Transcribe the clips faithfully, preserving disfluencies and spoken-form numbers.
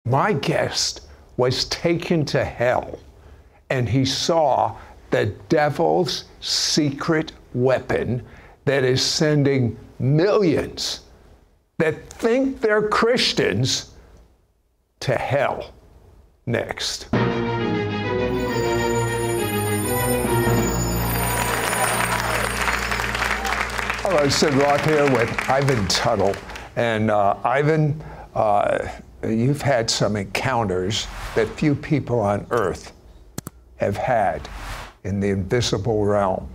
My guest was taken to hell, and he saw the devil's secret weapon that is sending millions that think they're Christians to hell. Next. Hello, Sid Roth here with Ivan Tuttle. And uh, Ivan, uh, you've had some encounters that few people on earth have had in the invisible realm.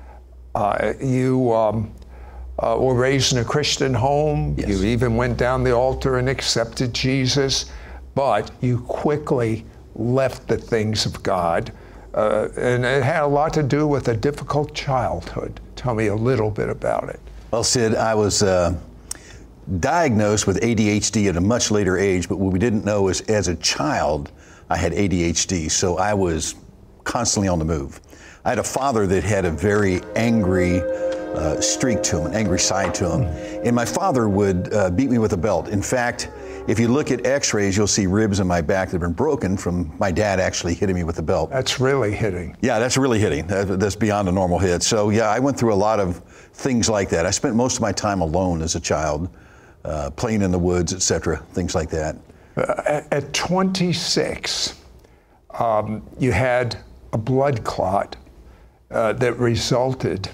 Uh, you um, uh, were raised in a Christian home. Yes. You even went down the altar and accepted Jesus, but you quickly left the things of God. Uh, and it had a lot to do with a difficult childhood. Tell me a little bit about it. Well, Sid, I was uh, diagnosed with A D H D at a much later age, but what we didn't know is as a child, I had A D H D, so I was constantly on the move. I had a father that had a very angry uh, streak to him, an angry side to him, and my father would uh, beat me with a belt. In fact, if you look at x-rays, you'll see ribs in my back that have been broken from my dad actually hitting me with a belt. That's really hitting. Yeah, that's really hitting. That, that's beyond a normal hit. So yeah, I went through a lot of things like that. I spent most of my time alone as a child, uh, playing in the woods, et cetera, things like that. Uh, at, at twenty-six, um, you had a blood clot uh, that resulted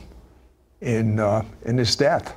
in, uh, in his death.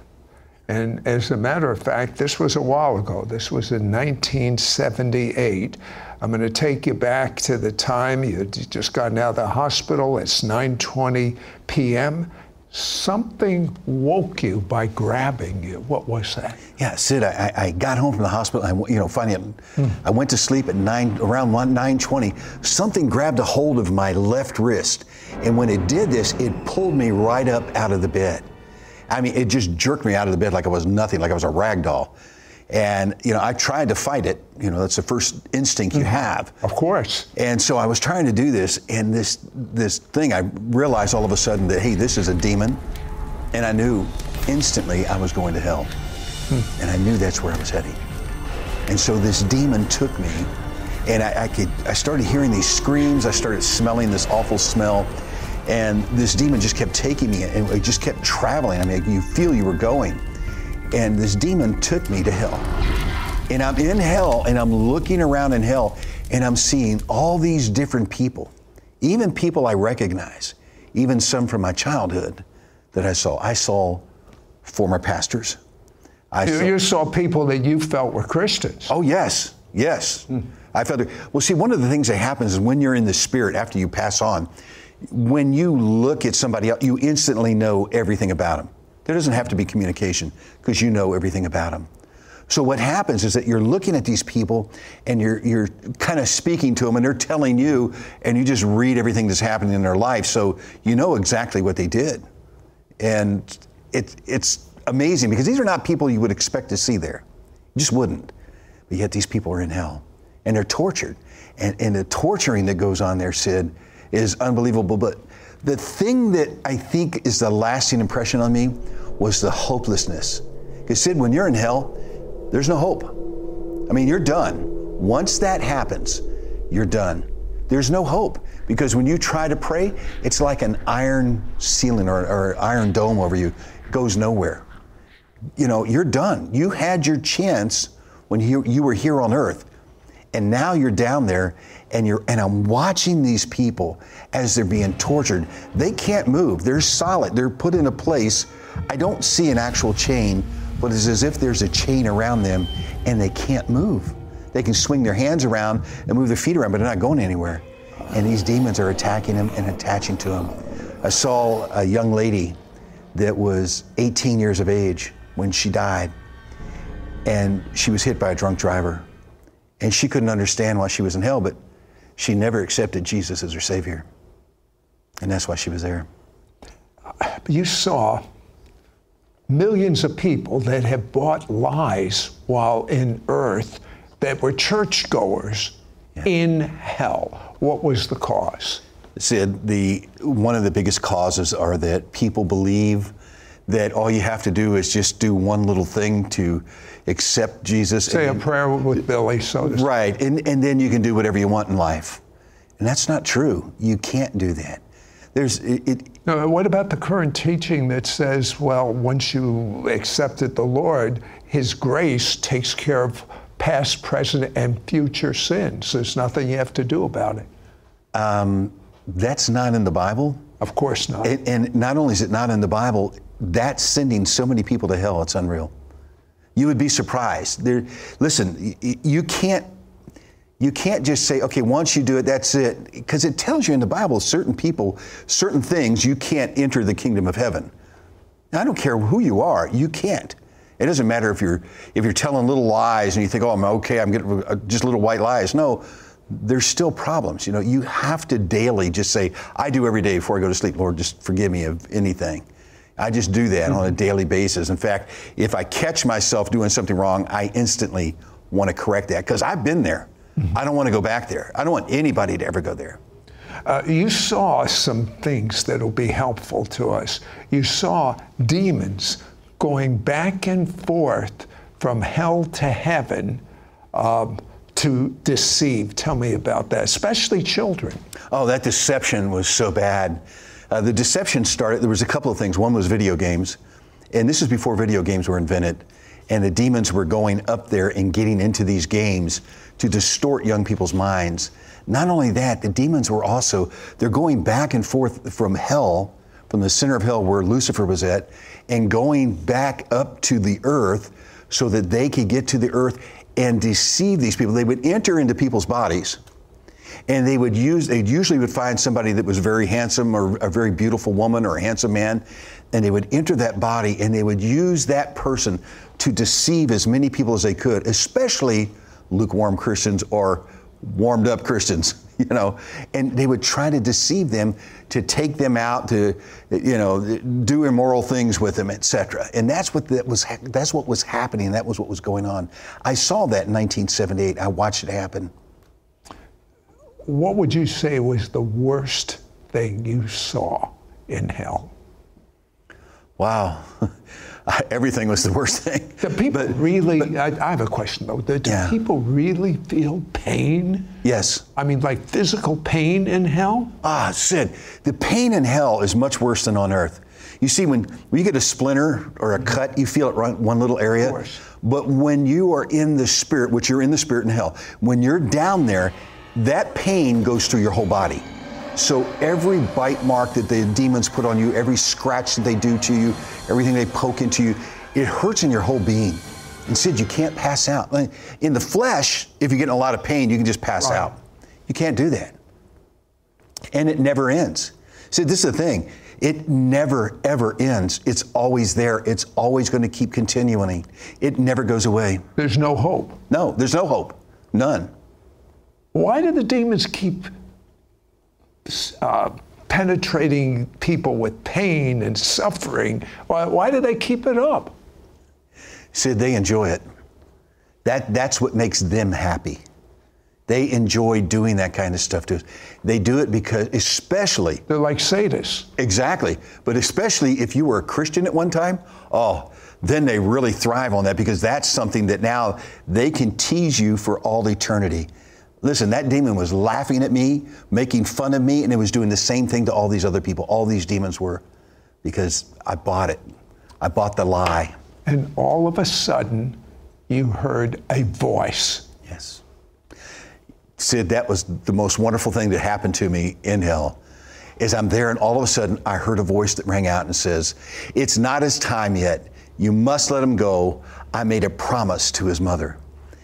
And as a matter of fact, this was a while ago. This was in nineteen seventy-eight. I'm going to take you back to the time you just gotten out of the hospital. It's nine twenty p.m. Something woke you by grabbing you. What was that? Yeah, Sid, I, I got home from the hospital. I, you know, finally, hmm. I went to sleep at nine, around nine twenty. Something grabbed a hold of my left wrist, and when it did this, it pulled me right up out of the bed. I mean, it just jerked me out of the bed like I was nothing, like I was a rag doll. And, you know, I tried to fight it. You know, that's the first instinct you have. Of course. And so I was trying to do this, and this this thing, I realized all of a sudden that, hey, this is a demon. And I knew instantly I was going to hell. Hmm. And I knew that's where I was heading. And so this demon took me, and I, I could, I started hearing these screams. I started smelling this awful smell. And this demon just kept taking me, and it just kept traveling. I mean, you feel you were going. And this demon took me to hell. And I'm in hell, and I'm looking around in hell, and I'm seeing all these different people, even people I recognize, even some from my childhood that I saw. I saw former pastors. I you, saw, you saw people that you felt were Christians. Oh, yes, yes. Mm. I felt it. Well, see, one of the things that happens is when you're in the spirit after you pass on, when you look at somebody else, you instantly know everything about them. There doesn't have to be communication because you know everything about them. So what happens is that you're looking at these people and you're you're kind of speaking to them, and they're telling you, and you just read everything that's happening in their life, so you know exactly what they did. And it it's amazing because these are not people you would expect to see there. You just wouldn't. But yet these people are in hell, and they're tortured. And, and the torturing that goes on there, Sid, is unbelievable. But the thing that I think is the lasting impression on me was the hopelessness. Because Sid, when you're in hell, there's no hope. I mean, you're done. Once that happens, you're done. There's no hope. Because when you try to pray, it's like an iron ceiling or, or iron dome over you. It goes nowhere. You know, you're done. You had your chance when you, you were here on earth. And now you're down there, and you're and I'm watching these people as they're being tortured. They can't move. They're solid. They're put in a place. I don't see an actual chain, but it's as if there's a chain around them, and they can't move. They can swing their hands around and move their feet around, but they're not going anywhere. And these demons are attacking them and attaching to them. I saw a young lady that was eighteen years of age when she died, and she was hit by a drunk driver. And she couldn't understand why she was in hell, but she never accepted Jesus as her Savior. And that's why she was there. You saw millions of people that have bought lies while in earth that were churchgoers yeah. in hell. What was the cause? Sid, the, one of the biggest causes are that people believe that all you have to do is just do one little thing to accept Jesus. Say and, a prayer with Billy, so to speak. Right, and, and then you can do whatever you want in life. And that's not true. You can't do that. There's it, it No, what about the current teaching that says, well, once you accepted the Lord, His grace takes care of past, present, and future sins. There's nothing you have to do about it. Um, that's not in the Bible. Of course not. And, and not only is it not in the Bible, that's sending so many people to hell, it's unreal. You would be surprised. There, listen, you can't, you can't just say, okay, once you do it, that's it. Because it tells you in the Bible, certain people, certain things, you can't enter the kingdom of heaven. Now, I don't care who you are, you can't. It doesn't matter if you're if you're telling little lies and you think, oh, I'm okay, I'm getting just little white lies. No, there's still problems. You know, you have to daily just say, I do every day before I go to sleep, Lord, just forgive me of anything. I just do that mm-hmm. on a daily basis. In fact, if I catch myself doing something wrong, I instantly want to correct that because I've been there. Mm-hmm. I don't want to go back there. I don't want anybody to ever go there. Uh, you saw some things that will be helpful to us. You saw demons going back and forth from hell to heaven um, to deceive. Tell me about that, especially children. Oh, that deception was so bad. Uh, the deception started, there was a couple of things. One was video games, and this is before video games were invented, and the demons were going up there and getting into these games to distort young people's minds. Not only that, the demons were also, they're going back and forth from hell, from the center of hell where Lucifer was at, and going back up to the earth so that they could get to the earth and deceive these people. They would enter into people's bodies, and they would use, they usually would find somebody that was very handsome or a very beautiful woman or a handsome man, and they would enter that body and they would use that person to deceive as many people as they could, especially lukewarm Christians or warmed up Christians, you know, and they would try to deceive them to take them out to, you know, do immoral things with them, et cetera. And that's what that was, that's what was happening. That was what was going on. I saw that in nineteen seventy-eight. I watched it happen. What would you say was the worst thing you saw in hell? Wow. Everything was the worst thing. Do people but, really, but, I, I have a question though, do yeah. people really feel pain? Yes. I mean, like physical pain in hell? Ah, Sid, the pain in hell is much worse than on earth. You see, when, when you get a splinter or a cut, you feel it right one little area. Of course. But when you are in the spirit, which you're in the spirit in hell, when you're down there, that pain goes through your whole body. So every bite mark that the demons put on you, every scratch that they do to you, everything they poke into you, it hurts in your whole being. And Sid, you can't pass out. In the flesh, if you're getting a lot of pain, you can just pass right. out. You can't do that. And it never ends. Sid, this is the thing. It never, ever ends. It's always there. It's always going to keep continuing. It never goes away. There's no hope. No, there's no hope. None. Why do the demons keep Uh, penetrating people with pain and suffering? Why, why do they keep it up? Sid, they enjoy it. That, that's what makes them happy. They enjoy doing that kind of stuff to us. They do it because, especially... They're like sadists. Exactly. But especially if you were a Christian at one time, oh, then they really thrive on that because that's something that now they can tease you for all eternity. Listen, that demon was laughing at me, making fun of me, and it was doing the same thing to all these other people. All these demons were, because I bought it. I bought the lie. And all of a sudden, you heard a voice. Yes. Sid, that was the most wonderful thing that happened to me in hell, is I'm there and all of a sudden I heard a voice that rang out and says, it's not his time yet. You must let him go. I made a promise to his mother.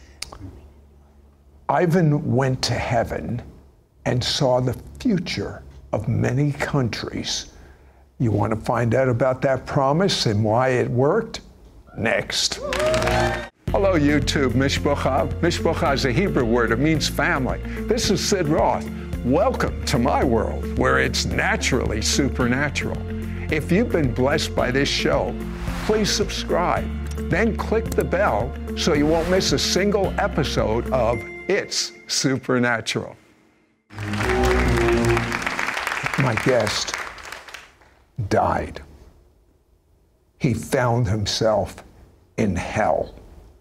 Ivan went to heaven and saw the future of many countries. You want to find out about that promise and why it worked? Next. Hello, YouTube. Mishpocha. Mishpocha is a Hebrew word. It means family. This is Sid Roth. Welcome to my world, where it's naturally supernatural. If you've been blessed by this show, please subscribe. Then click the bell so you won't miss a single episode of It's Supernatural. My guest died. he found himself in hell.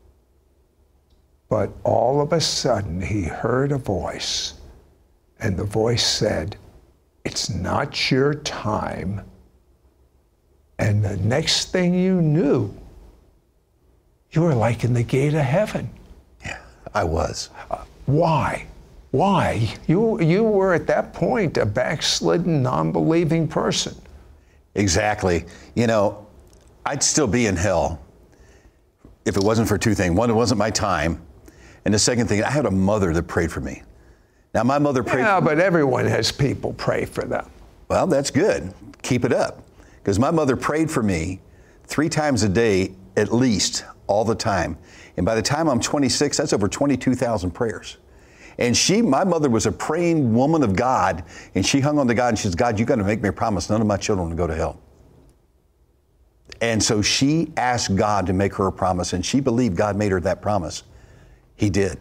But all of a sudden, he heard a voice, and the voice said, "It's not your time." And the next thing you knew, you were like in the gate of heaven. Yeah, I was. Uh, why? Why? You, you were at that point a backslidden, non-believing person. Exactly. You know, I'd still be in hell if it wasn't for two things. One, it wasn't my time. And the second thing, I had a mother that prayed for me. Now, my mother prayed yeah, for me. Yeah, but everyone has people pray for them. Well, that's good. Keep it up. Because my mother prayed for me three times a day, at least, all the time. And by the time I'm twenty-six, that's over twenty-two thousand prayers. And she, my mother was a praying woman of God, and she hung on to God, and she says, "God, you got to make me a promise none of my children will go to hell." And so she asked God to make her a promise, and she believed God made her that promise. He did.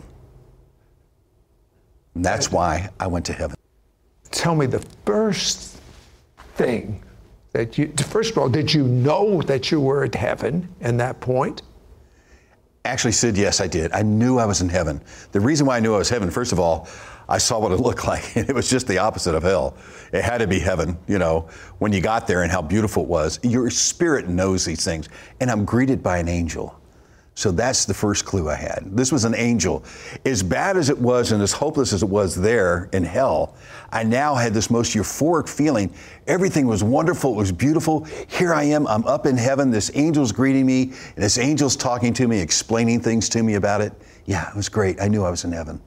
And that's why I went to heaven. Tell me the first thing that you, first of all, did you know that you were at heaven at that point? Actually, Sid, yes, I did. I knew I was in heaven. The reason why I knew I was heaven, first of all, I saw what it looked like, and it was just the opposite of hell. It had to be heaven, you know, when you got there and how beautiful it was. Your spirit knows these things. And I'm greeted by an angel. So that's the first clue I had. This was an angel. As bad as it was and as hopeless as it was there in hell, I now had this most euphoric feeling. Everything was wonderful. It was beautiful. Here I am. I'm up in heaven. This angel's greeting me, and this angel's talking to me, explaining things to me about it. Yeah, it was great. I knew I was in heaven.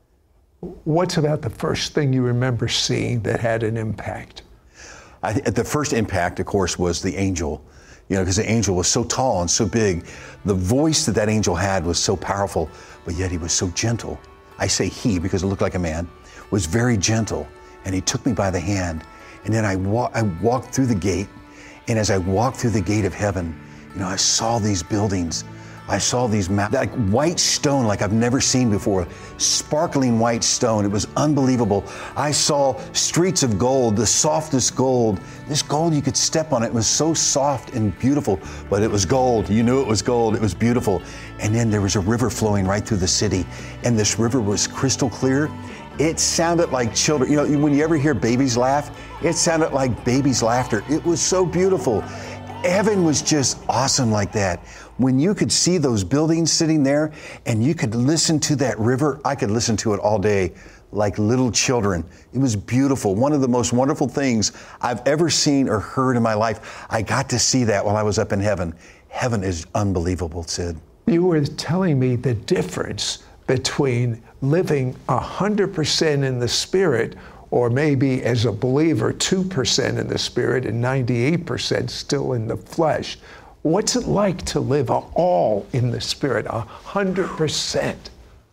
What's about the first thing you remember seeing that had an impact? I, the first impact, of course, was the angel. You know, because the angel was so tall and so big. The voice that that angel had was so powerful, but yet he was so gentle. I say he because it looked like a man, was very gentle. And he took me by the hand. And then I, wa- I walked through the gate. And as I walked through the gate of heaven, you know, I saw these buildings. I saw these mountains, like white stone like I've never seen before, sparkling white stone. It was unbelievable. I saw streets of gold, the softest gold. This gold, you could step on it. It was so soft and beautiful, but it was gold. You knew it was gold. It was beautiful. And then there was a river flowing right through the city. And this river was crystal clear. It sounded like children. You know, when you ever hear babies laugh, it sounded like babies' laughter. It was so beautiful. Heaven was just awesome like that. When you could see those buildings sitting there and you could listen to that river, I could listen to it all day like little children. It was beautiful. One of the most wonderful things I've ever seen or heard in my life. I got to see that while I was up in heaven. Heaven is unbelievable, Sid. You were telling me the difference between living one hundred percent in the Spirit, or maybe as a believer, two percent in the Spirit and ninety-eight percent still in the flesh. What's it like to live all in the Spirit, one hundred percent?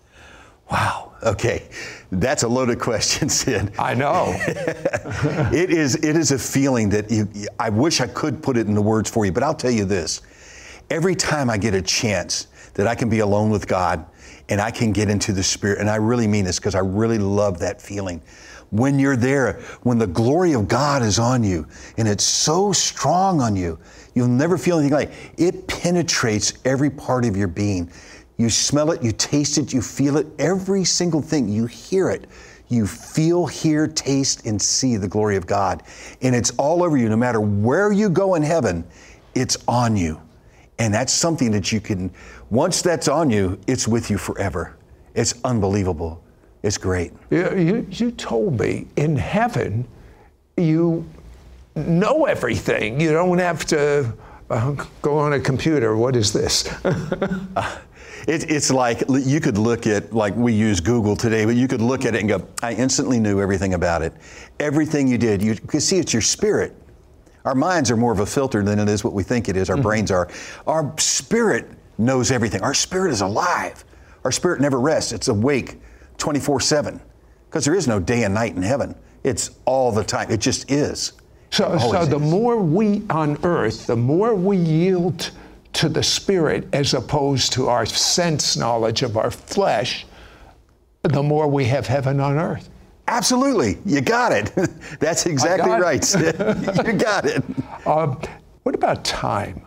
Wow. Okay. That's a loaded question, Sid. I know. It is, it is a feeling that you, I wish I could put it into words for you, but I'll tell you this. Every time I get a chance that I can be alone with God and I can get into the Spirit, and I really mean this because I really love that feeling. When you're there, when the glory of God is on you and it's so strong on you, you'll never feel anything like it. It penetrates every part of your being. You smell it, you taste it, you feel it, every single thing. You hear it. You feel, hear, taste, and see the glory of God. And it's all over you. No matter where you go in heaven, it's on you. And that's something that you can, once that's on you, it's with you forever. It's unbelievable. It's great. You, you, you told me in heaven, you know everything. You don't have to uh, go on a computer. What is this? uh, it, it's like you could look at, like we use Google today, but you could look at it and go, I instantly knew everything about it. Everything you did, you could see it's your spirit. Our minds are more of a filter than it is what we think it is. Our mm-hmm. brains are. Our spirit knows everything. Our spirit is alive. Our spirit never rests. It's awake twenty-four seven, because there is no day and night in heaven. It's all the time. It just is. So, so the is. more we on earth, the more we yield to the Spirit as opposed to our sense knowledge of our flesh, the more we have heaven on earth. Absolutely. You got it. That's exactly right, Sid. You got it. Uh, what about time?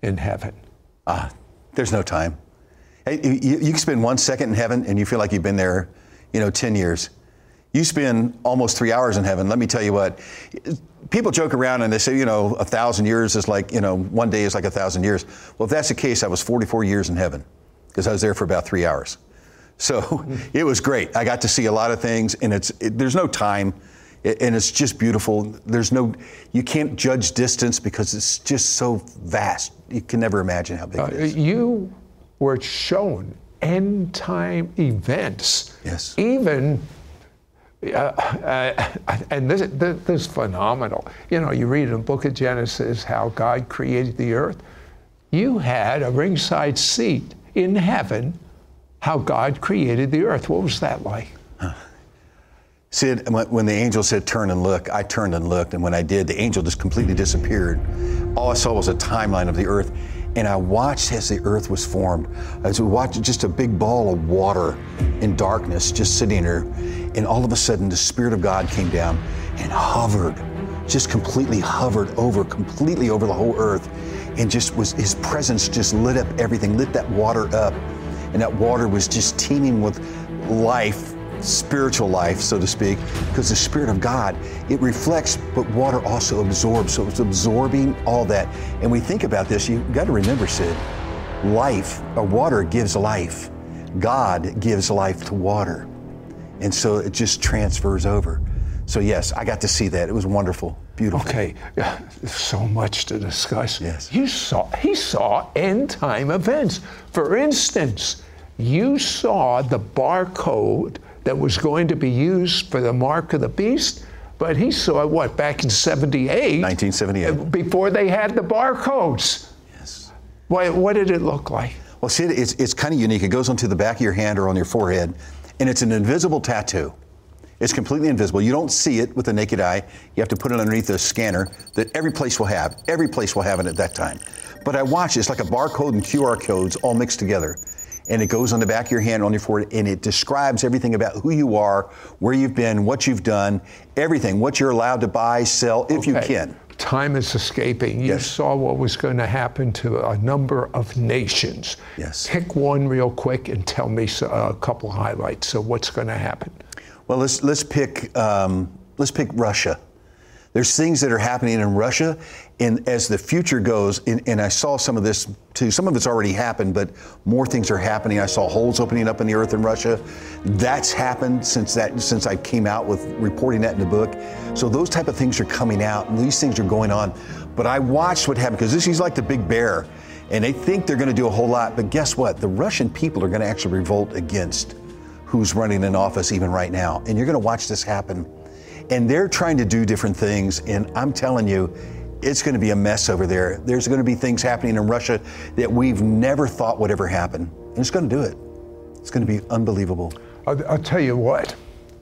in heaven? Ah, there's no time. Hey, you, you can spend one second in heaven and you feel like you've been there, you know, ten years. You spend almost three hours in heaven. Let me tell you what, people joke around and they say, you know, a thousand years is like, you know, one day is like a thousand years. Well, if that's the case, I was forty-four years in heaven because I was there for about three hours. So it was great. I got to see a lot of things, and it's it, there's no time, and it's just beautiful. There's no, you can't judge distance because it's just so vast. You can never imagine how big Uh, it is. you were shown end time events. Yes. Even, uh, uh, and this, this, this is phenomenal. You know, you read in the book of Genesis how God created the earth. You had a ringside seat in heaven, how God created the earth. What was that like? Huh. Sid, when the angel said, turn and look, I turned and looked. And when I did, the angel just completely disappeared. All I saw was a timeline of the earth. And I watched as the earth was formed. I was watching just a big ball of water in darkness, just sitting there. And all of a sudden, the Spirit of God came down and hovered, just completely hovered over, completely over the whole earth. And just was, his presence just lit up everything, lit that water up. And that water was just teeming with life, spiritual life, so to speak, because the Spirit of God, it reflects, but water also absorbs. So it's absorbing all that. And we think about this, you've got to remember, Sid, life, or water gives life. God gives life to water. And so it just transfers over. So yes, I got to see that. It was wonderful, beautiful. Okay, so much to discuss. Yes. You saw, he saw end time events. For instance, you saw the barcode that was going to be used for the mark of the beast, but he saw it, what, back in seventy-eight? nineteen seventy-eight. Before they had the barcodes. Yes. What, what did it look like? Well, see, it's, it's kind of unique. It goes onto the back of your hand or on your forehead, and it's an invisible tattoo. It's completely invisible. You don't see it with the naked eye. You have to put it underneath a scanner that every place will have. Every place will have it at that time. But I watch it. It's like a barcode and Q R codes all mixed together. And it goes on the back of your hand, on your forehead, and it describes everything about who you are, where you've been, what you've done, everything, what you're allowed to buy, sell, if you Okay. can. Time is escaping. You Yes. saw what was going to happen to a number of nations. Yes. Pick one real quick and tell me so, a couple highlights of what's going to happen. Well, let's let's pick um, let's pick Russia. There's things that are happening in Russia, and as the future goes, and, and I saw some of this too. Some of it's already happened, but more things are happening. I saw holes opening up in the earth in Russia. That's happened since that since I came out with reporting that in the book. So those type of things are coming out, and these things are going on. But I watched what happened because this is like the big bear, and they think they're going to do a whole lot. But guess what? The Russian people are going to actually revolt against who's running in office even right now. And you're going to watch this happen. And they're trying to do different things. And I'm telling you, it's going to be a mess over there. There's going to be things happening in Russia that we've never thought would ever happen. And it's going to do it. It's going to be unbelievable. I'll, I'll tell you what,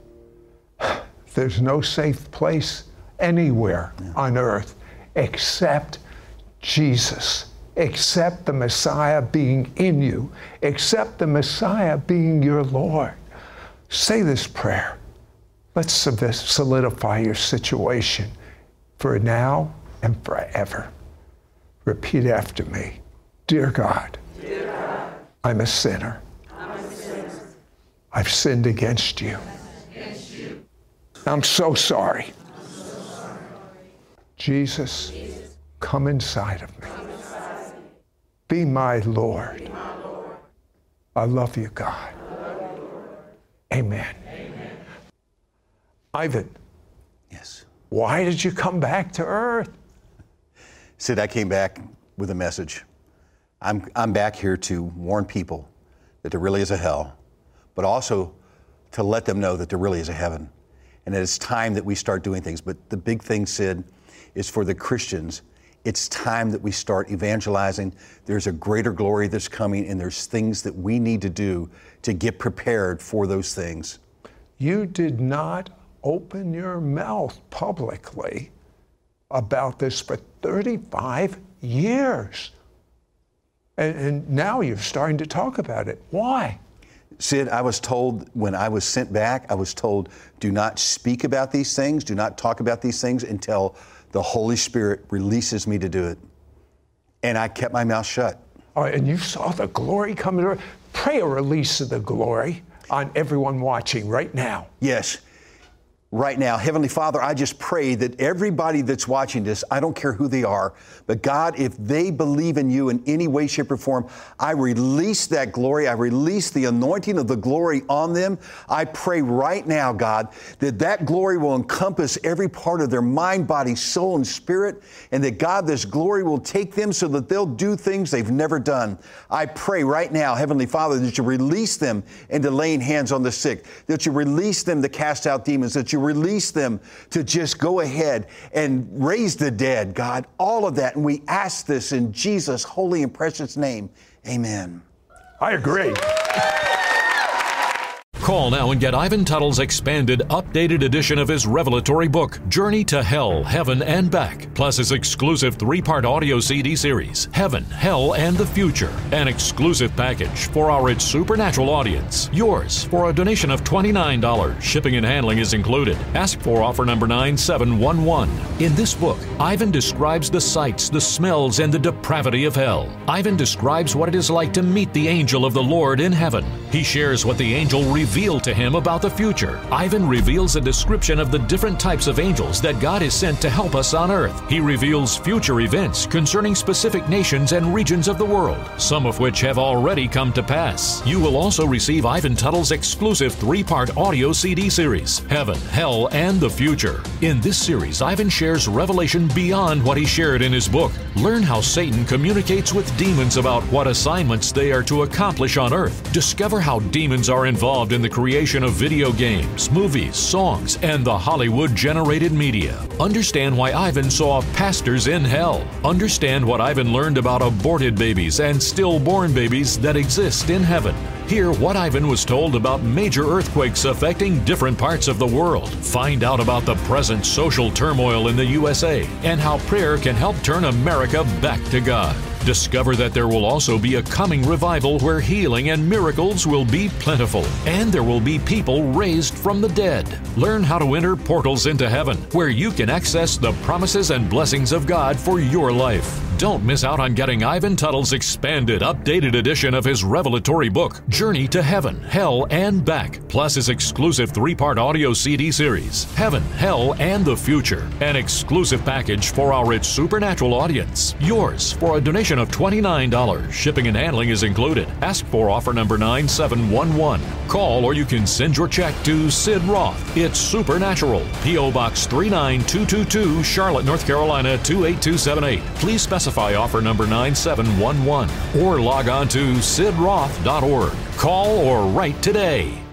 there's no safe place anywhere yeah. on earth except Jesus, except the Messiah being in you, except the Messiah being your Lord. Say this prayer. Let's solidify your situation for now and forever. Repeat after me. Dear God, Dear God, I'm a sinner. I'm a sinner. I've sinned against you. Against you. I'm so sorry. I'm so sorry. Jesus, Jesus, come inside of me. come inside me. Be my Lord. Be my Lord. I love you, God. I love you, Lord. Amen. Amen. Ivan, Yes. why did you come back to earth? Sid, I came back with a message. I'm, I'm back here to warn people that there really is a hell, but also to let them know that there really is a heaven. And that it's time that we start doing things. But the big thing, Sid, is for the Christians, it's time that we start evangelizing. There's a greater glory that's coming, and there's things that we need to do to get prepared for those things. You did not open your mouth publicly about this for thirty-five years. And, and now you're starting to talk about it. Why? Sid, I was told when I was sent back, I was told, do not speak about these things, do not talk about these things until the Holy Spirit releases me to do it. And I kept my mouth shut. Oh, and you saw the glory coming over. Pray a release of the glory on everyone watching right now. Yes. Right now, Heavenly Father, I just pray that everybody that's watching this, I don't care who they are, but God, if they believe in you in any way, shape, or form, I release that glory. I release the anointing of the glory on them. I pray right now, God, that that glory will encompass every part of their mind, body, soul, and spirit, and that, God, this glory will take them so that they'll do things they've never done. I pray right now, Heavenly Father, that you release them into laying hands on the sick, that you release them to cast out demons, that you release them to just go ahead and raise the dead, God, all of that. And we ask this in Jesus' holy and precious name. Amen. I agree. Call now and get Ivan Tuttle's expanded, updated edition of his revelatory book, Journey to Hell, Heaven, and Back, plus his exclusive three-part audio C D series, Heaven, Hell, and the Future, an exclusive package for our It's Supernatural audience. Yours for a donation of twenty-nine dollars. Shipping and handling is included. Ask for offer number nine seven one one. In this book, Ivan describes the sights, the smells, and the depravity of hell. Ivan describes what it is like to meet the angel of the Lord in heaven. He shares what the angel revealed to him about the future. Ivan reveals a description of the different types of angels that God has sent to help us on earth. He reveals future events concerning specific nations and regions of the world, some of which have already come to pass. You will also receive Ivan Tuttle's exclusive three-part audio C D series, Heaven, Hell, and the Future. In this series, Ivan shares revelation beyond what he shared in his book. Learn how Satan communicates with demons about what assignments they are to accomplish on earth. Discover how demons are involved in the creation of video games, movies, songs, and the Hollywood-generated media. Understand why Ivan saw pastors in hell. Understand what Ivan learned about aborted babies and stillborn babies that exist in heaven. Hear what Ivan was told about major earthquakes affecting different parts of the world. Find out about the present social turmoil in the U S A and how prayer can help turn America back to God. Discover that there will also be a coming revival where healing and miracles will be plentiful, and there will be people raised from the dead. Learn how to enter portals into heaven, where you can access the promises and blessings of God for your life. Don't miss out on getting Ivan Tuttle's expanded, updated edition of his revelatory book, Journey to Heaven, Hell, and Back, plus his exclusive three-part audio C D series, Heaven, Hell, and the Future, an exclusive package for our It's Supernatural audience. Yours for a donation of twenty-nine dollars. Shipping and handling is included. Ask for offer number nine seven one one. Call or you can send your check to Sid Roth. It's Supernatural. P O Box three nine two two two, Charlotte, North Carolina two eight two seven eight. Please specify offer number nine seven one one or log on to sid roth dot org. Call or write today.